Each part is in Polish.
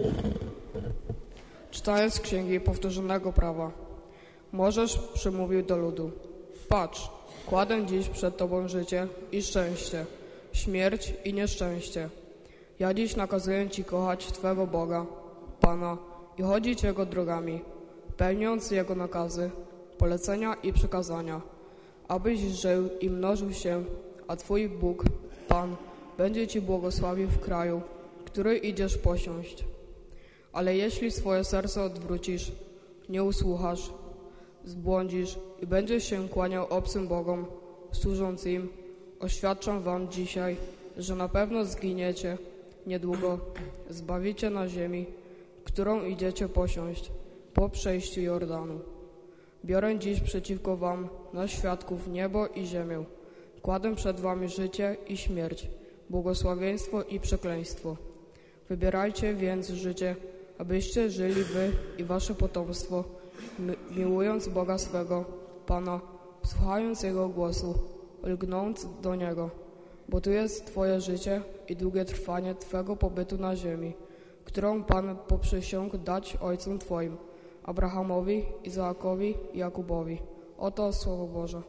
Czytając z Księgi Powtórzonego Prawa, Możesz przemówił do ludu: patrz, kładę dziś przed Tobą życie i szczęście, śmierć i nieszczęście. Ja dziś nakazuję Ci kochać Twego Boga, Pana, i chodzić Jego drogami, pełniąc Jego nakazy, polecenia i przykazania, abyś żył i mnożył się, a Twój Bóg, Pan, będzie Ci błogosławił w kraju, który idziesz posiąść. Ale jeśli swoje serce odwrócisz, nie usłuchasz, zbłądzisz i będziesz się kłaniał obcym bogom, służąc im, oświadczam wam dzisiaj, że na pewno zginiecie niedługo, zbawicie na ziemi, którą idziecie posiąść po przejściu Jordanu. Biorę dziś przeciwko wam na świadków niebo i ziemię. Kładę przed wami życie i śmierć, błogosławieństwo i przekleństwo. Wybierajcie więc życie, abyście żyli wy i wasze potomstwo, miłując Boga swego, Pana, słuchając Jego głosu, lgnąc do Niego. Bo tu jest Twoje życie i długie trwanie Twego pobytu na ziemi, którą Pan poprzysiągł dać ojcom Twoim, Abrahamowi, Izaakowi i Jakubowi. Oto Słowo Boże.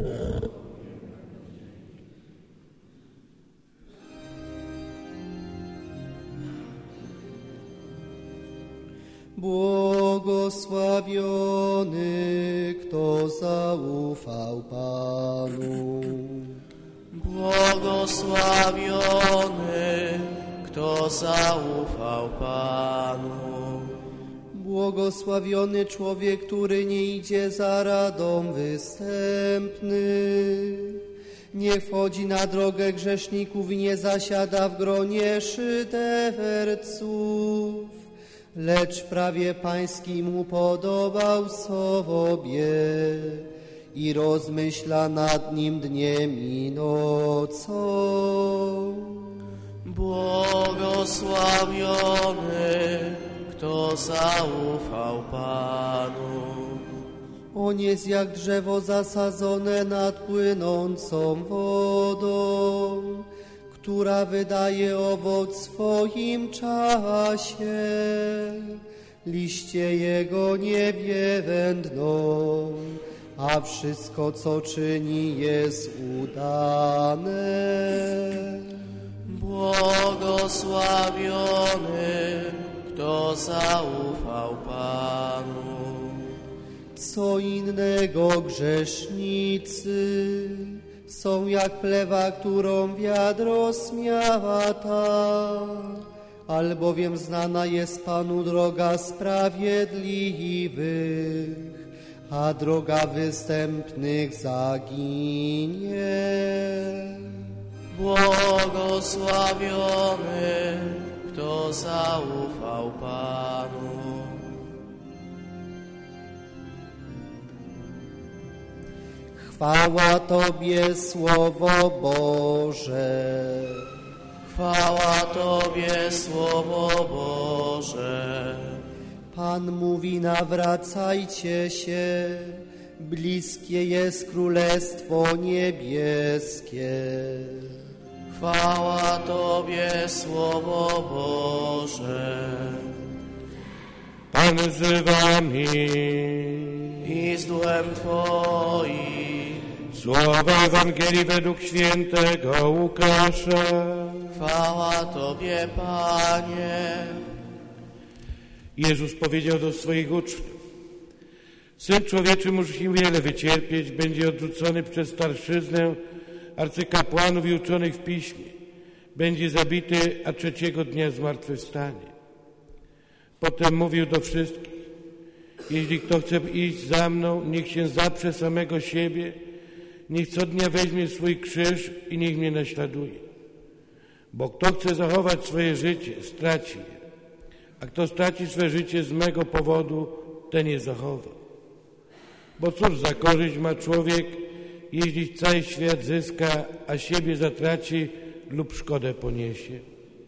Błogosławiony, kto zaufał Panu. Błogosławiony, kto zaufał Panu. Błogosławiony człowiek, który nie idzie za radą występnych, nie wchodzi na drogę grzeszników i nie zasiada w gronie szyderców, lecz prawie Pańskim upodobał sobie i rozmyśla nad nim dniem i nocą. Błogosławiony, kto zaufał Panu. On jest jak drzewo zasadzone nad płynącą wodą, która wydaje owoc w swoim czasie. Liście jego nie wiewędną, a wszystko, co czyni, jest udane. Błogosławiony, kto zaufał Panu. Co innego grzesznicy są jak plewa, którą wiatr rozmiata, albowiem znana jest Panu droga sprawiedliwych, a droga występnych zaginie. Błogosławiony, kto zaufał Panu. Chwała Tobie, Słowo Boże. Chwała Tobie, Słowo Boże. Pan mówi: nawracajcie się, bliskie jest Królestwo Niebieskie. Chwała Tobie, Słowo Boże. Pan z wami I z duchem Twoim. Słowa Ewangelii według świętego Łukasza. Chwała Tobie, Panie. Jezus powiedział do swoich uczniów: Syn Człowieczy musi wiele wycierpieć, będzie odrzucony przez starszyznę, arcykapłanów i uczonych w piśmie. Będzie zabity, a trzeciego dnia zmartwychwstanie. Potem mówił do wszystkich: jeśli kto chce iść za mną, niech się zaprze samego siebie, niech co dnia weźmie swój krzyż i niech mnie naśladuje. Bo kto chce zachować swoje życie, straci je, a kto straci swe życie z mego powodu, ten je zachowa. Bo cóż za korzyść ma człowiek, jeśli cały świat zyska, a siebie zatraci lub szkodę poniesie?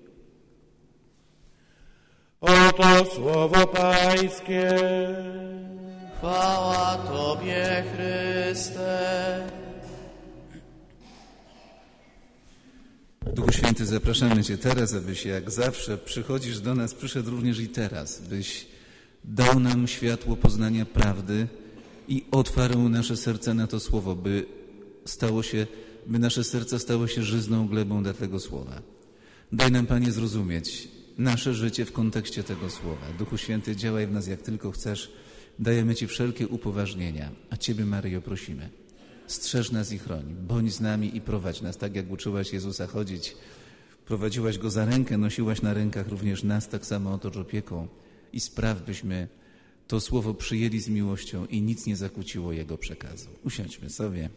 Oto słowo Pańskie. Chwała Tobie, Chryste. Duchu Święty, zapraszamy Cię teraz, abyś jak zawsze przychodzisz do nas, przyszedł również i teraz, byś dał nam światło poznania prawdy i otwarł nasze serce na to słowo, by nasze serce stało się żyzną glebą dla tego słowa. Daj nam, Panie, zrozumieć nasze życie w kontekście tego słowa. Duchu Święty, działaj w nas jak tylko chcesz. Dajemy Ci wszelkie upoważnienia, a Ciebie, Maryjo, prosimy. Strzeż nas i chroń, bądź z nami i prowadź nas, tak jak uczyłaś Jezusa chodzić. Prowadziłaś Go za rękę, nosiłaś na rękach również nas, tak samo otocz opieką i spraw, byśmy to słowo przyjęli z miłością i nic nie zakłóciło Jego przekazu. Usiądźmy sobie.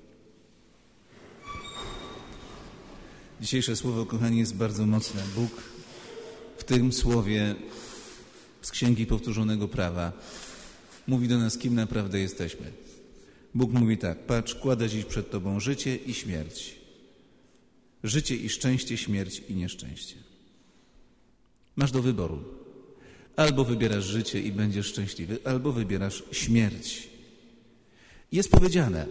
Dzisiejsze słowo, kochani, jest bardzo mocne. Bóg w tym słowie z Księgi Powtórzonego Prawa mówi do nas, kim naprawdę jesteśmy. Bóg mówi tak: patrz, kładę dziś przed Tobą życie i śmierć. Życie i szczęście, śmierć i nieszczęście. Masz do wyboru. Albo wybierasz życie i będziesz szczęśliwy, albo wybierasz śmierć. Jest powiedziane: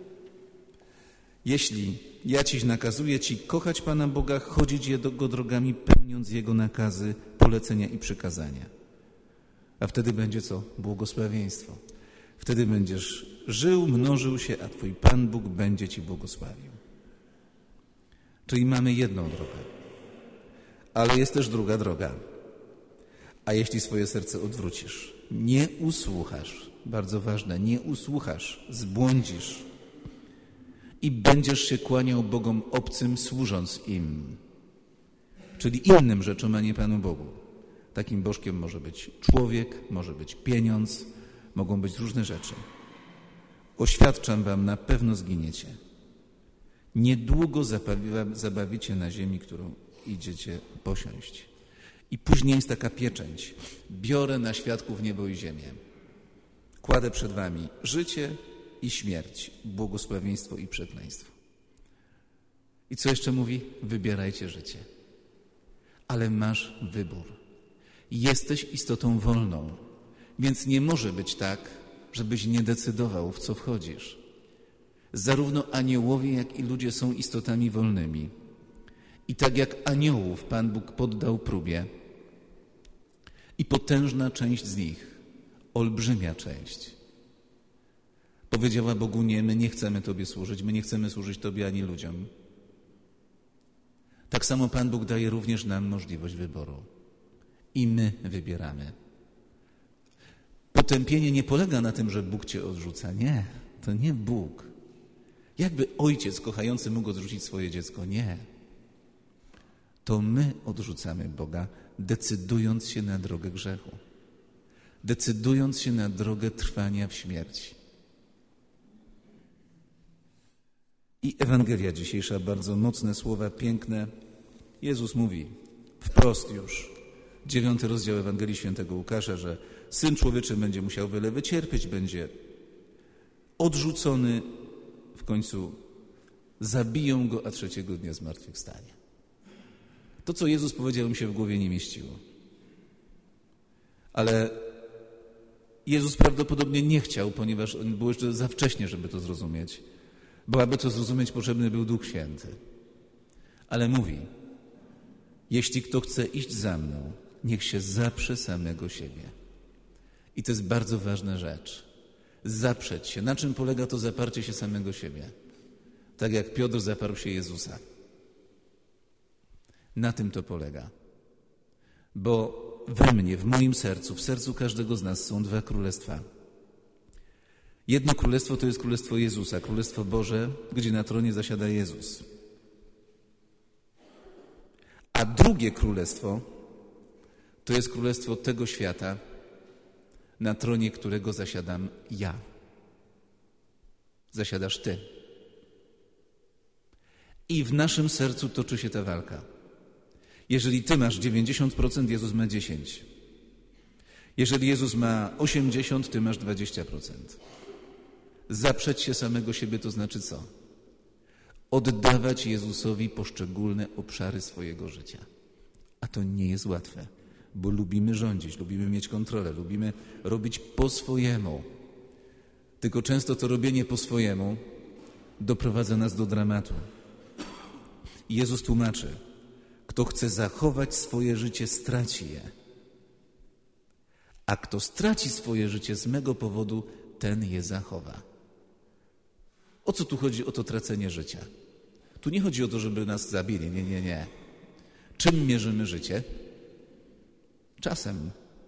jeśli ja Ci nakazuję Ci kochać Pana Boga, chodzić Jego drogami, pełniąc Jego nakazy, polecenia i przykazania. A wtedy będzie co? Błogosławieństwo. Wtedy będziesz żył, mnożył się, a Twój Pan Bóg będzie Ci błogosławił. Czyli mamy jedną drogę. Ale jest też druga droga. A jeśli swoje serce odwrócisz, nie usłuchasz, bardzo ważne, nie usłuchasz, zbłądzisz i będziesz się kłaniał bogom obcym, służąc im, czyli innym rzeczom, a nie Panu Bogu. Takim bożkiem może być człowiek, może być pieniądz, mogą być różne rzeczy. Oświadczam wam, na pewno zginiecie. Niedługo zabawicie na ziemi, którą idziecie posiąść. I później jest taka pieczęć. Biorę na świadków niebo i ziemię. Kładę przed wami życie i śmierć, błogosławieństwo i przekleństwo. I co jeszcze mówi? Wybierajcie życie. Ale masz wybór. Jesteś istotą wolną, więc nie może być tak, żebyś nie decydował, w co wchodzisz. Zarówno aniołowie, jak i ludzie są istotami wolnymi. I tak jak aniołów Pan Bóg poddał próbie i potężna część z nich, olbrzymia część, powiedziała Bogu: nie, my nie chcemy Tobie służyć, my nie chcemy służyć Tobie ani ludziom. Tak samo Pan Bóg daje również nam możliwość wyboru. I my wybieramy. Potępienie nie polega na tym, że Bóg Cię odrzuca. Nie, to nie Bóg. Jakby ojciec kochający mógł odrzucić swoje dziecko? Nie. To my odrzucamy Boga, decydując się na drogę grzechu. Decydując się na drogę trwania w śmierci. I Ewangelia dzisiejsza, bardzo mocne słowa, piękne. Jezus mówi wprost już, 9 rozdział Ewangelii Świętego Łukasza, że Syn Człowieczy będzie musiał wiele wycierpieć, będzie odrzucony, w końcu zabiją Go, a 3 dnia zmartwychwstanie. To, co Jezus powiedział, mi się w głowie nie mieściło. Ale Jezus prawdopodobnie nie chciał, ponieważ było jeszcze za wcześnie, żeby to zrozumieć. Bo aby to zrozumieć, potrzebny był Duch Święty. Ale mówi: jeśli kto chce iść za mną, niech się zaprze samego siebie. I to jest bardzo ważna rzecz. Zaprzeć się. Na czym polega to zaparcie się samego siebie? Tak jak Piotr zaparł się Jezusa. Na tym to polega. Bo we mnie, w moim sercu, w sercu każdego z nas są 2 królestwa. Jedno królestwo to jest królestwo Jezusa, królestwo Boże, gdzie na tronie zasiada Jezus. A drugie królestwo to jest królestwo tego świata, na tronie którego zasiadam ja. Zasiadasz Ty. I w naszym sercu toczy się ta walka. Jeżeli Ty masz 90%, Jezus ma 10%. Jeżeli Jezus ma 80%, Ty masz 20%. Zaprzeć się samego siebie to znaczy co? Oddawać Jezusowi poszczególne obszary swojego życia. A to nie jest łatwe, bo lubimy rządzić, lubimy mieć kontrolę, lubimy robić po swojemu. Tylko często to robienie po swojemu doprowadza nas do dramatu. I Jezus tłumaczy: Kto chce zachować swoje życie, straci je. A kto straci swoje życie z mego powodu, ten je zachowa. O co tu chodzi o to tracenie życia? Tu nie chodzi o to, żeby nas zabili. Nie. Czym mierzymy życie? Czasem.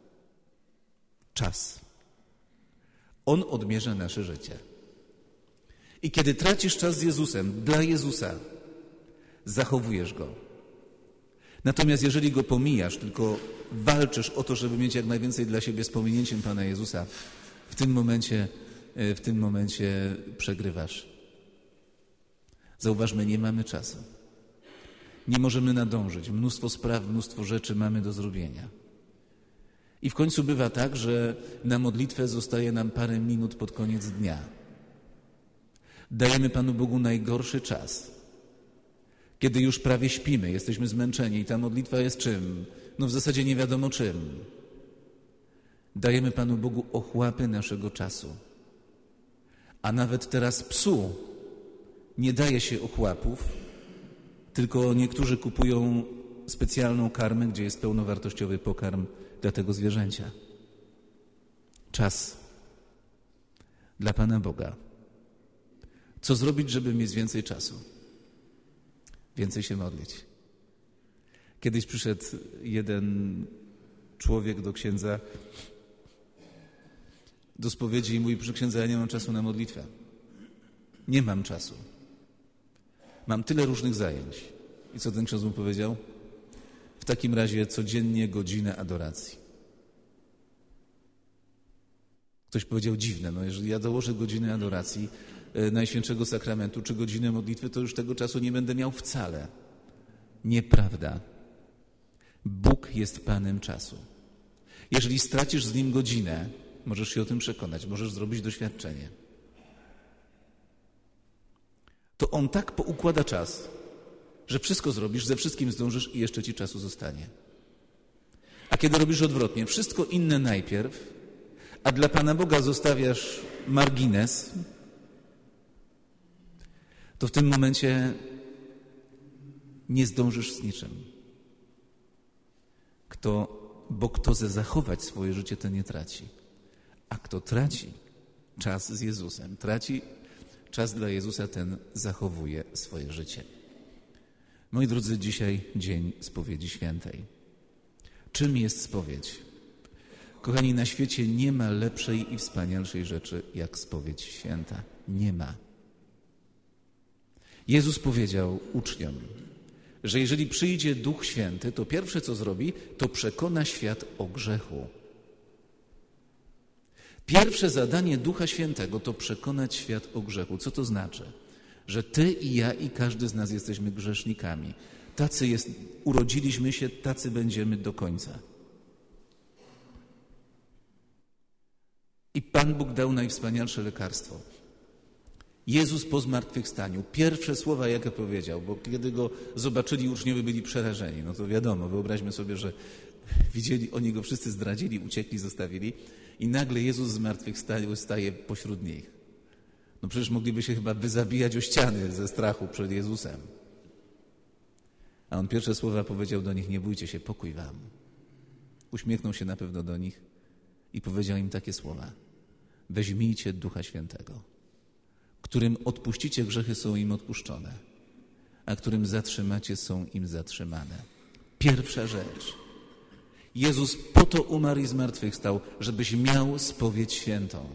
Czas. On odmierza nasze życie. I kiedy tracisz czas z Jezusem, dla Jezusa, zachowujesz Go. Natomiast jeżeli Go pomijasz, tylko walczysz o to, żeby mieć jak najwięcej dla siebie z pominięciem Pana Jezusa, w tym momencie przegrywasz. Zauważmy, nie mamy czasu. Nie możemy nadążyć. Mnóstwo spraw, mnóstwo rzeczy mamy do zrobienia. I w końcu bywa tak, że na modlitwę zostaje nam parę minut pod koniec dnia. Dajemy Panu Bogu najgorszy czas. Kiedy już prawie śpimy, jesteśmy zmęczeni i ta modlitwa jest czym? No w zasadzie nie wiadomo czym. Dajemy Panu Bogu ochłapy naszego czasu. A nawet teraz psu nie daje się ochłapów, tylko niektórzy kupują specjalną karmę, gdzie jest pełnowartościowy pokarm dla tego zwierzęcia. Czas dla Pana Boga. Co zrobić, żeby mieć więcej czasu? Więcej się modlić. Kiedyś przyszedł jeden człowiek do księdza do spowiedzi i mówi: proszę księdza, ja nie mam czasu na modlitwę. Nie mam czasu. Mam tyle różnych zajęć. I co ten ksiądz mu powiedział? W takim razie codziennie godzinę adoracji. Ktoś powiedział: dziwne, no jeżeli ja dołożę godzinę adoracji Najświętszego Sakramentu czy godzinę modlitwy, to już tego czasu nie będę miał wcale. Nieprawda. Bóg jest Panem czasu. Jeżeli stracisz z Nim godzinę, możesz się o tym przekonać, możesz zrobić doświadczenie. To On tak poukłada czas, że wszystko zrobisz, ze wszystkim zdążysz i jeszcze ci czasu zostanie. A kiedy robisz odwrotnie, wszystko inne najpierw, a dla Pana Boga zostawiasz margines, to w tym momencie nie zdążysz z niczym. Bo kto chce zachować swoje życie, ten nie traci. A kto traci czas z Jezusem, traci czas dla Jezusa, ten zachowuje swoje życie. Moi drodzy, dzisiaj dzień spowiedzi świętej. Czym jest spowiedź? Kochani, na świecie nie ma lepszej i wspanialszej rzeczy jak spowiedź święta. Nie ma. Jezus powiedział uczniom, że jeżeli przyjdzie Duch Święty, to pierwsze co zrobi, to przekona świat o grzechu. Pierwsze zadanie Ducha Świętego to przekonać świat o grzechu. Co to znaczy? Że ty i ja i każdy z nas jesteśmy grzesznikami. Urodziliśmy się, tacy będziemy do końca. I Pan Bóg dał najwspanialsze lekarstwo. Jezus po zmartwychwstaniu, pierwsze słowa jakie powiedział, bo kiedy Go zobaczyli, uczniowie byli przerażeni. No to wiadomo, wyobraźmy sobie, że widzieli, oni Go wszyscy zdradzili, uciekli, zostawili i nagle Jezus zmartwychwstał, staje pośród nich. No przecież mogliby się chyba wyzabijać o ściany ze strachu przed Jezusem. A On pierwsze słowa powiedział do nich: nie bójcie się, pokój wam. Uśmiechnął się na pewno do nich i powiedział im takie słowa: weźmijcie Ducha Świętego. Którym odpuścicie grzechy, są im odpuszczone, a którym zatrzymacie, są im zatrzymane. Pierwsza rzecz. Jezus po to umarł i zmartwychwstał, żebyś miał spowiedź świętą.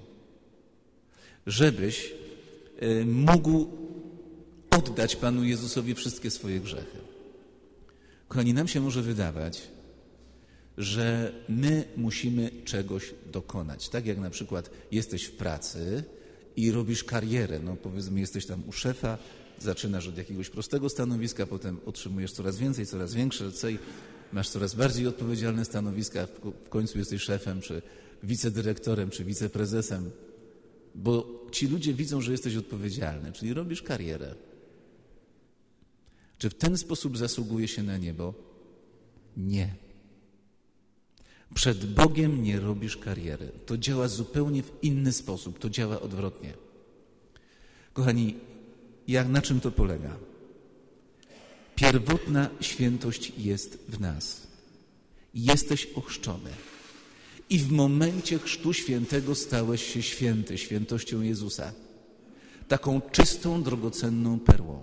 Żebyś mógł oddać Panu Jezusowi wszystkie swoje grzechy. Kochani, nam się może wydawać, że my musimy czegoś dokonać. Tak jak na przykład jesteś w pracy i robisz karierę. No powiedzmy, jesteś tam u szefa, zaczynasz od jakiegoś prostego stanowiska, potem otrzymujesz coraz więcej, coraz większe cele, masz coraz bardziej odpowiedzialne stanowiska, w końcu jesteś szefem, czy wicedyrektorem, czy wiceprezesem, bo ci ludzie widzą, że jesteś odpowiedzialny, czyli robisz karierę. Czy w ten sposób zasługuje się na niebo? Nie. Przed Bogiem nie robisz kariery. To działa zupełnie w inny sposób. To działa odwrotnie. Kochani, na czym to polega? Pierwotna świętość jest w nas. Jesteś ochrzczony. I w momencie chrztu świętego stałeś się święty, świętością Jezusa. Taką czystą, drogocenną perłą.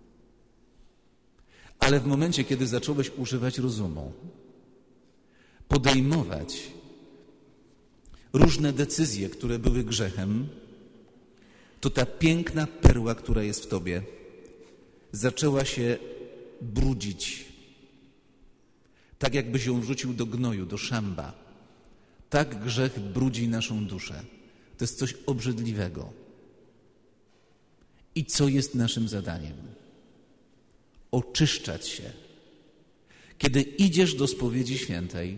Ale w momencie, kiedy zacząłeś używać rozumu, podejmować różne decyzje, które były grzechem, to ta piękna perła, która jest w tobie, zaczęła się brudzić. Tak jakbyś ją wrzucił do gnoju, do szamba. Tak grzech brudzi naszą duszę. To jest coś obrzydliwego. I co jest naszym zadaniem? Oczyszczać się. Kiedy idziesz do spowiedzi świętej,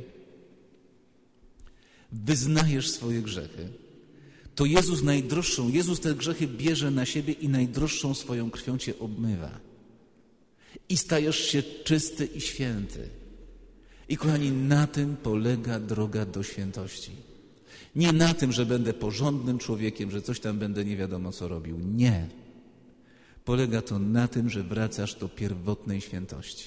wyznajesz swoje grzechy, to Jezus te grzechy bierze na siebie i najdroższą swoją krwią cię obmywa. I stajesz się czysty i święty. I kochani, na tym polega droga do świętości. Nie na tym, że będę porządnym człowiekiem, że coś tam będę nie wiadomo co robił. Nie. Polega to na tym, że wracasz do pierwotnej świętości.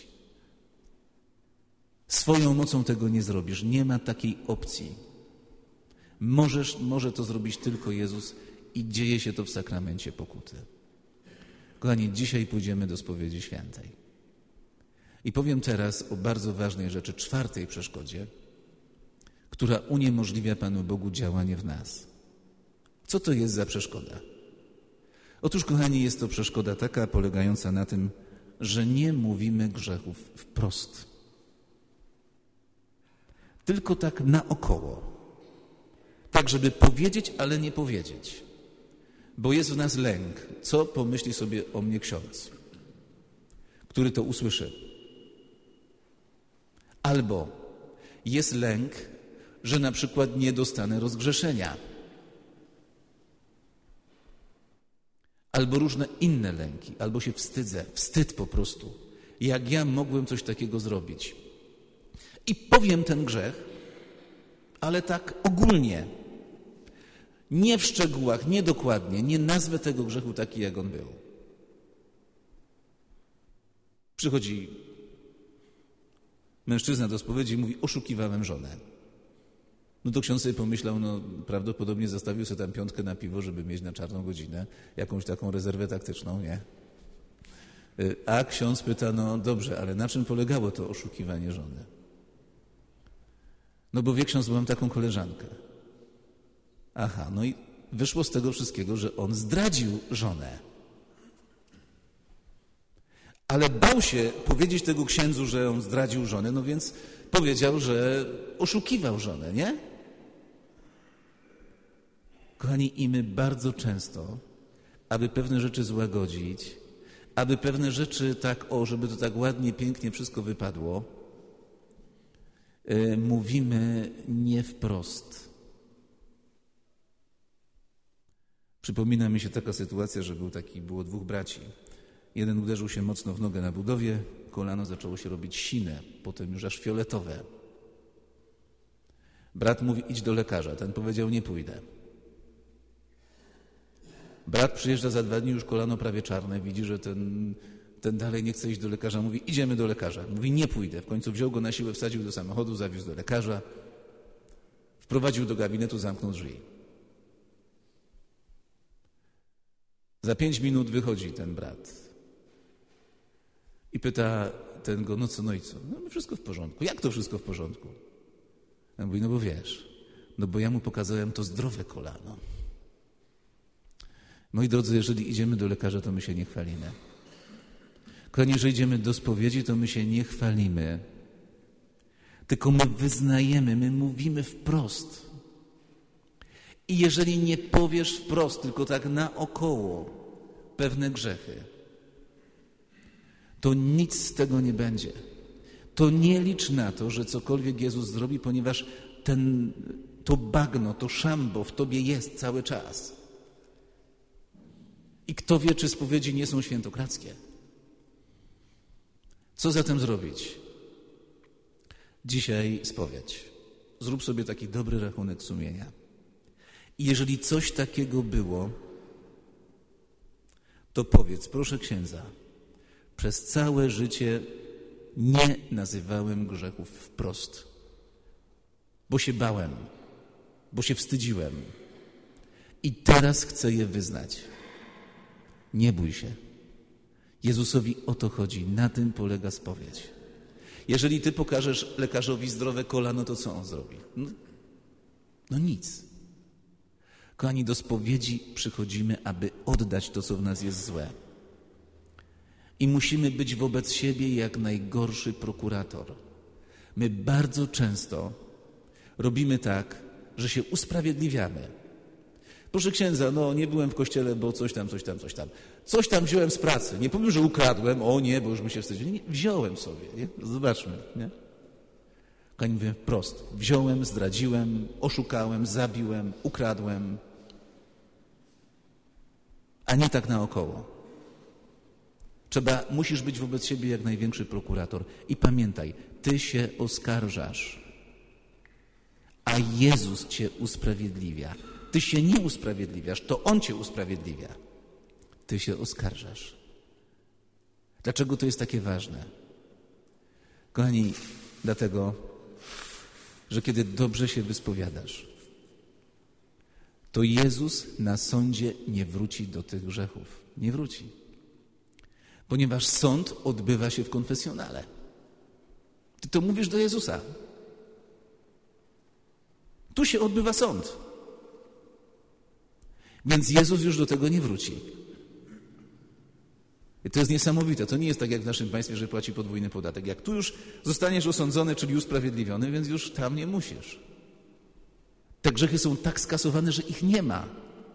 Swoją mocą tego nie zrobisz. Nie ma takiej opcji. Może to zrobić tylko Jezus i dzieje się to w sakramencie pokuty. Kochani, dzisiaj pójdziemy do spowiedzi świętej. I powiem teraz o bardzo ważnej rzeczy, 4. przeszkodzie, która uniemożliwia Panu Bogu działanie w nas. Co to jest za przeszkoda? Otóż, kochani, jest to przeszkoda taka polegająca na tym, że nie mówimy grzechów wprost. Tylko tak naokoło. Tak, żeby powiedzieć, ale nie powiedzieć. Bo jest w nas lęk. Co pomyśli sobie o mnie ksiądz, który to usłyszy? Albo jest lęk, że na przykład nie dostanę rozgrzeszenia. Albo różne inne lęki. Albo się wstydzę. Wstyd po prostu. Jak ja mogłem coś takiego zrobić? I powiem ten grzech, ale tak ogólnie. Nie w szczegółach, nie dokładnie. Nie nazwę tego grzechu taki, jak on był. Przychodzi mężczyzna do spowiedzi i mówi: oszukiwałem żonę. No to ksiądz sobie pomyślał, prawdopodobnie zostawił sobie tam 5 na piwo, żeby mieć na czarną godzinę, jakąś taką rezerwę taktyczną, nie? A ksiądz pyta: dobrze, ale na czym polegało to oszukiwanie żony? Bo wie ksiądz, bo mam taką koleżankę. Aha, i wyszło z tego wszystkiego, że on zdradził żonę. Ale bał się powiedzieć tego księdzu, że on zdradził żonę, więc powiedział, że oszukiwał żonę, nie? Kochani, i my bardzo często, aby pewne rzeczy złagodzić, aby pewne rzeczy żeby to tak ładnie, pięknie wszystko wypadło, mówimy nie wprost. Przypomina mi się taka sytuacja, że było 2 braci. Jeden uderzył się mocno w nogę na budowie, kolano zaczęło się robić sine, potem już aż fioletowe. Brat mówi: idź do lekarza. Ten powiedział: nie pójdę. Brat przyjeżdża za 2 dni, już kolano prawie czarne, widzi, że ten dalej nie chce iść do lekarza. Mówi: idziemy do lekarza. Mówi: nie pójdę. W końcu wziął go na siłę, wsadził do samochodu, zawiózł do lekarza, wprowadził do gabinetu, zamknął drzwi. Za 5 minut wychodzi ten brat i pyta ten go: no co? Wszystko w porządku. Jak to wszystko w porządku? On mówi: bo wiesz, bo ja mu pokazałem to zdrowe kolano. Moi drodzy, jeżeli idziemy do lekarza, to my się nie chwalimy. Kochani, jeżeli idziemy do spowiedzi, to my się nie chwalimy. Tylko my wyznajemy, my mówimy wprost. I jeżeli nie powiesz wprost, tylko tak naokoło pewne grzechy, to nic z tego nie będzie. To nie licz na to, że cokolwiek Jezus zrobi, ponieważ to bagno, to szambo w tobie jest cały czas. I kto wie, czy spowiedzi nie są świętokradzkie. Co zatem zrobić? Dzisiaj spowiedź. Zrób sobie taki dobry rachunek sumienia. I jeżeli coś takiego było, to powiedz: proszę księdza, Przez całe życie nie nazywałem grzechów wprost, bo się bałem, bo się wstydziłem. I teraz chcę je wyznać. Nie bój się. Jezusowi o to chodzi. Na tym polega spowiedź. Jeżeli ty pokażesz lekarzowi zdrowe kolano, to co on zrobi? No nic. Kochani, do spowiedzi przychodzimy, aby oddać to, co w nas jest złe. I musimy być wobec siebie jak najgorszy prokurator. My bardzo często robimy tak, że się usprawiedliwiamy. Proszę księdza, nie byłem w kościele, bo coś tam. Coś tam wziąłem z pracy. Nie powiem, że ukradłem, bo już mi się wstydził. Nie, wziąłem sobie, nie? Zobaczmy, nie? Kochani, mówię wprost. Wziąłem, zdradziłem, oszukałem, zabiłem, ukradłem. A nie tak naokoło. Musisz być wobec siebie jak największy prokurator. I pamiętaj, ty się oskarżasz, a Jezus cię usprawiedliwia. Ty się nie usprawiedliwiasz, to On cię usprawiedliwia. Ty się oskarżasz. Dlaczego to jest takie ważne? Kochani, dlatego, że kiedy dobrze się wyspowiadasz, to Jezus na sądzie nie wróci do tych grzechów. Nie wróci. Ponieważ sąd odbywa się w konfesjonale. Ty to mówisz do Jezusa. Tu się odbywa sąd. Więc Jezus już do tego nie wróci. I to jest niesamowite. To nie jest tak jak w naszym państwie, że płaci podwójny podatek. Jak tu już zostaniesz osądzony, czyli usprawiedliwiony, więc już tam nie musisz. Te grzechy są tak skasowane, że ich nie ma.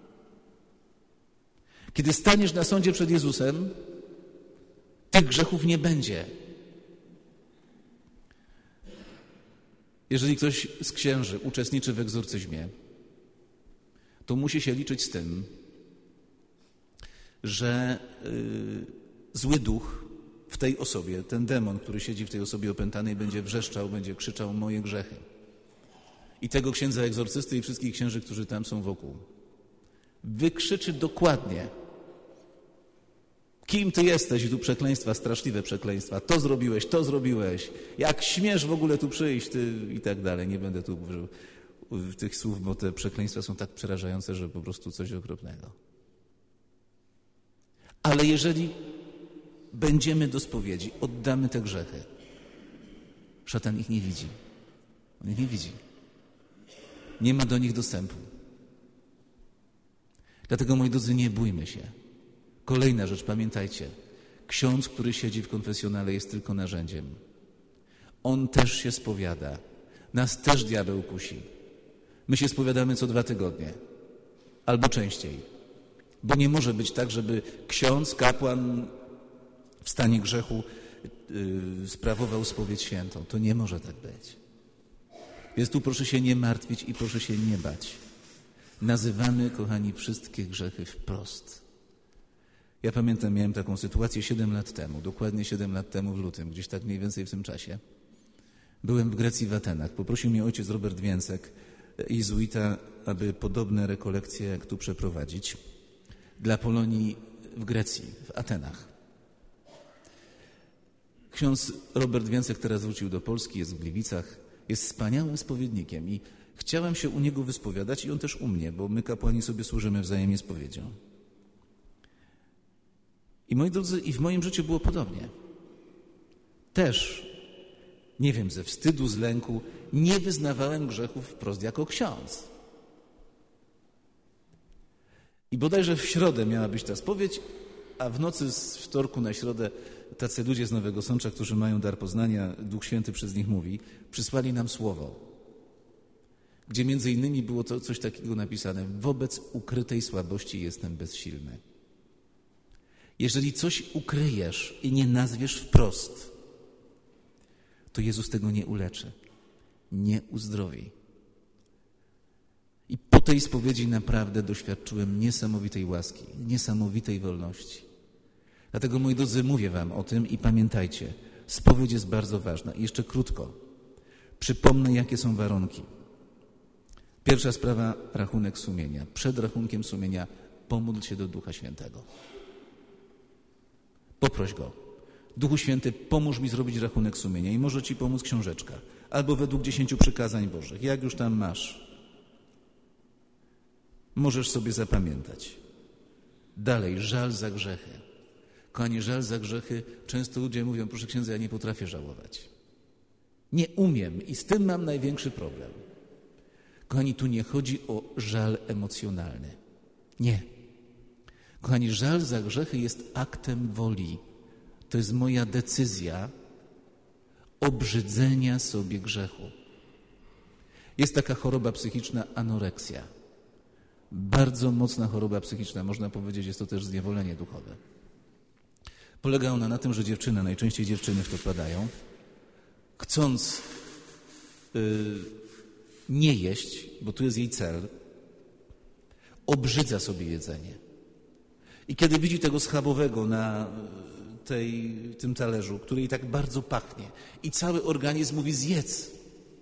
Kiedy staniesz na sądzie przed Jezusem, tych grzechów nie będzie. Jeżeli ktoś z księży uczestniczy w egzorcyzmie, to musi się liczyć z tym, że zły duch w tej osobie, ten demon, który siedzi w tej osobie opętanej, będzie wrzeszczał, będzie krzyczał moje grzechy. I tego księdza egzorcysty i wszystkich księży, którzy tam są wokół, wykrzyczy dokładnie, kim ty jesteś, i tu przekleństwa, straszliwe przekleństwa, to zrobiłeś, jak śmiesz w ogóle tu przyjść, ty i tak dalej. Nie będę tu użył tych słów, bo te przekleństwa są tak przerażające, że po prostu coś okropnego. Ale jeżeli będziemy do spowiedzi, oddamy te grzechy, szatan ich nie widzi. On ich nie widzi. Nie ma do nich dostępu. Dlatego, moi drodzy, nie bójmy się. Kolejna rzecz, pamiętajcie. Ksiądz, który siedzi w konfesjonale, jest tylko narzędziem. On też się spowiada. Nas też diabeł kusi. My się spowiadamy co 2 tygodnie. Albo częściej. Bo nie może być tak, żeby ksiądz, kapłan w stanie grzechu sprawował spowiedź świętą. To nie może tak być. Więc tu proszę się nie martwić i proszę się nie bać. Nazywamy, kochani, wszystkie grzechy wprost. Ja pamiętam, miałem taką sytuację 7 lat temu, dokładnie 7 lat temu w lutym, gdzieś tak mniej więcej w tym czasie. Byłem w Grecji, w Atenach. Poprosił mnie ojciec Robert Więcek, jezuita, aby podobne rekolekcje jak tu przeprowadzić dla Polonii w Grecji, w Atenach. Ksiądz Robert Więcek teraz wrócił do Polski, jest w Gliwicach, jest wspaniałym spowiednikiem i chciałem się u niego wyspowiadać i on też u mnie, bo my kapłani sobie służymy wzajemnie spowiedzią. I moi drodzy, i w moim życiu było podobnie. Też, nie wiem, ze wstydu, z lęku, nie wyznawałem grzechów wprost jako ksiądz. I bodajże w środę miała być ta spowiedź, a w nocy z wtorku na środę tacy ludzie z Nowego Sącza, którzy mają dar poznania, Duch Święty przez nich mówi, przysłali nam słowo, gdzie między innymi było to coś takiego napisane: wobec ukrytej słabości jestem bezsilny. Jeżeli coś ukryjesz i nie nazwiesz wprost, to Jezus tego nie uleczy, nie uzdrowi. I po tej spowiedzi naprawdę doświadczyłem niesamowitej łaski, niesamowitej wolności. Dlatego, moi drodzy, mówię wam o tym i pamiętajcie, spowiedź jest bardzo ważna. I jeszcze krótko przypomnę, jakie są warunki. Pierwsza sprawa, rachunek sumienia. Przed rachunkiem sumienia pomódl się do Ducha Świętego. Poproś Go. Duchu Święty, pomóż mi zrobić rachunek sumienia i może ci pomóc książeczka. Albo według 10 przykazań Bożych. Jak już tam masz. Możesz sobie zapamiętać. Dalej, żal za grzechy. Kochani, żal za grzechy. Często ludzie mówią, proszę księdza, ja nie potrafię żałować. Nie umiem i z tym mam największy problem. Kochani, tu nie chodzi o żal emocjonalny. Nie. Kochani, żal za grzechy jest aktem woli. To jest moja decyzja obrzydzenia sobie grzechu. Jest taka choroba psychiczna, anoreksja. Bardzo mocna choroba psychiczna, można powiedzieć, jest to też zniewolenie duchowe. Polega ona na tym, że dziewczyna, najczęściej dziewczyny w to padają, chcąc nie jeść, bo tu jest jej cel, obrzydza sobie jedzenie. I kiedy widzi tego schabowego na tym talerzu, który jej tak bardzo pachnie i cały organizm mówi zjedz,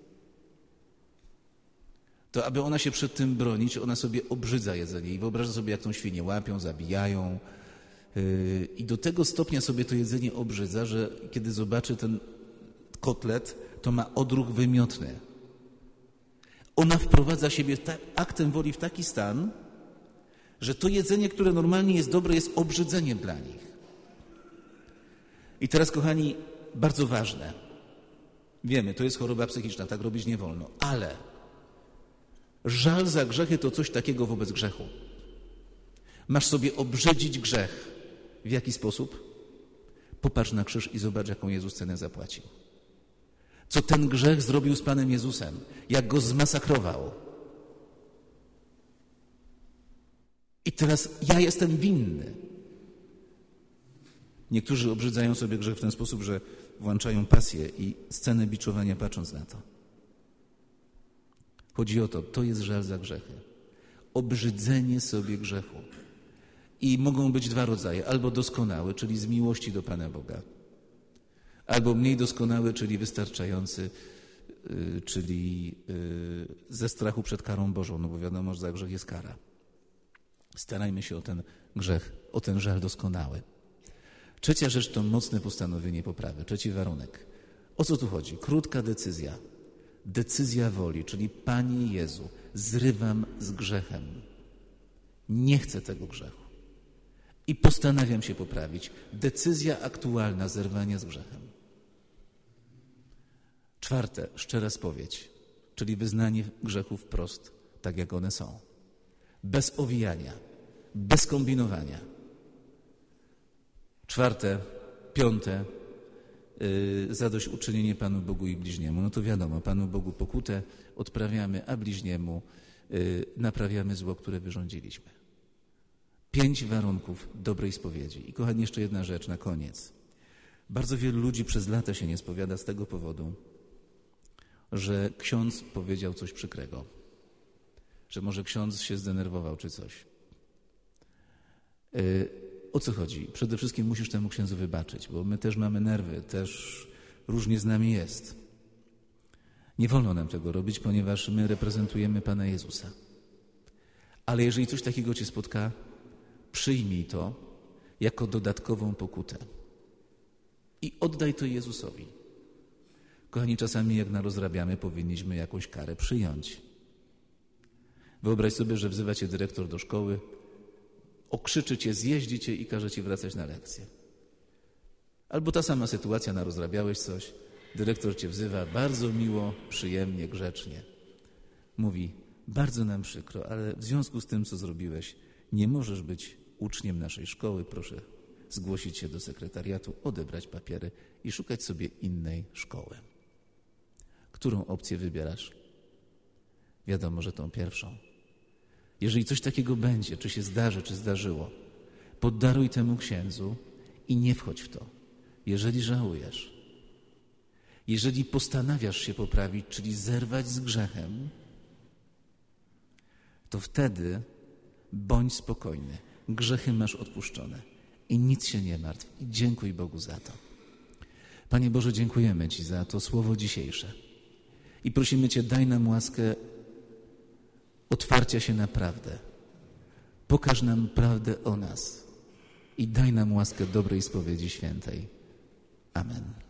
to aby ona się przed tym bronić, ona sobie obrzydza jedzenie i wyobraża sobie, jak tą świnię łapią, zabijają i do tego stopnia sobie to jedzenie obrzydza, że kiedy zobaczy ten kotlet, to ma odruch wymiotny. Ona wprowadza siebie aktem woli w taki stan, że to jedzenie, które normalnie jest dobre, jest obrzydzeniem dla nich. I teraz, kochani, bardzo ważne. Wiemy, to jest choroba psychiczna, tak robić nie wolno, ale żal za grzechy to coś takiego wobec grzechu. Masz sobie obrzydzić grzech. W jaki sposób? Popatrz na krzyż i zobacz, jaką Jezus cenę zapłacił. Co ten grzech zrobił z Panem Jezusem, jak go zmasakrował. I teraz ja jestem winny. Niektórzy obrzydzają sobie grzech w ten sposób, że włączają pasję i scenę biczowania patrząc na to. Chodzi o to, to jest żal za grzechy. Obrzydzenie sobie grzechu. I mogą być dwa rodzaje. Albo doskonały, czyli z miłości do Pana Boga. Albo mniej doskonały, czyli wystarczający, czyli ze strachu przed karą Bożą, no bo wiadomo, że za grzech jest kara. Starajmy się o ten grzech, o ten żal doskonały. Trzecia rzecz to mocne postanowienie poprawy. Trzeci warunek. O co tu chodzi? Krótka decyzja. Decyzja woli, czyli Panie Jezu, zrywam z grzechem. Nie chcę tego grzechu. I postanawiam się poprawić. Decyzja aktualna zerwania z grzechem. Czwarte, szczera spowiedź, czyli wyznanie grzechów wprost, tak jak one są. Bez owijania, bez kombinowania. Czwarte, piąte, zadośćuczynienie Panu Bogu i bliźniemu. No to wiadomo, Panu Bogu pokutę odprawiamy, a bliźniemu naprawiamy zło, które wyrządziliśmy. 5 warunków dobrej spowiedzi. I kochani, jeszcze jedna rzecz na koniec. Bardzo wielu ludzi przez lata się nie spowiada z tego powodu, że ksiądz powiedział coś przykrego. Że może ksiądz się zdenerwował czy coś. O co chodzi? Przede wszystkim musisz temu księdzu wybaczyć, bo my też mamy nerwy, też różnie z nami jest. Nie wolno nam tego robić, ponieważ my reprezentujemy Pana Jezusa. Ale jeżeli coś takiego cię spotka, przyjmij to jako dodatkową pokutę. I oddaj to Jezusowi. Kochani, czasami jak narozrabiamy, powinniśmy jakąś karę przyjąć. Wyobraź sobie, że wzywa cię dyrektor do szkoły, okrzyczy cię, zjeździ cię i każe ci wracać na lekcję. Albo ta sama sytuacja, narozrabiałeś coś, dyrektor cię wzywa bardzo miło, przyjemnie, grzecznie. Mówi, bardzo nam przykro, ale w związku z tym, co zrobiłeś, nie możesz być uczniem naszej szkoły. Proszę zgłosić się do sekretariatu, odebrać papiery i szukać sobie innej szkoły. Którą opcję wybierasz? Wiadomo, że tą pierwszą. Jeżeli coś takiego będzie, czy się zdarzy, czy zdarzyło, poddaruj temu księdzu i nie wchodź w to. Jeżeli żałujesz, jeżeli postanawiasz się poprawić, czyli zerwać z grzechem, to wtedy bądź spokojny. Grzechy masz odpuszczone i nic się nie martw. I dziękuj Bogu za to. Panie Boże, dziękujemy Ci za to słowo dzisiejsze. I prosimy Cię, daj nam łaskę otwarcia się na prawdę. Pokaż nam prawdę o nas i daj nam łaskę dobrej spowiedzi świętej. Amen.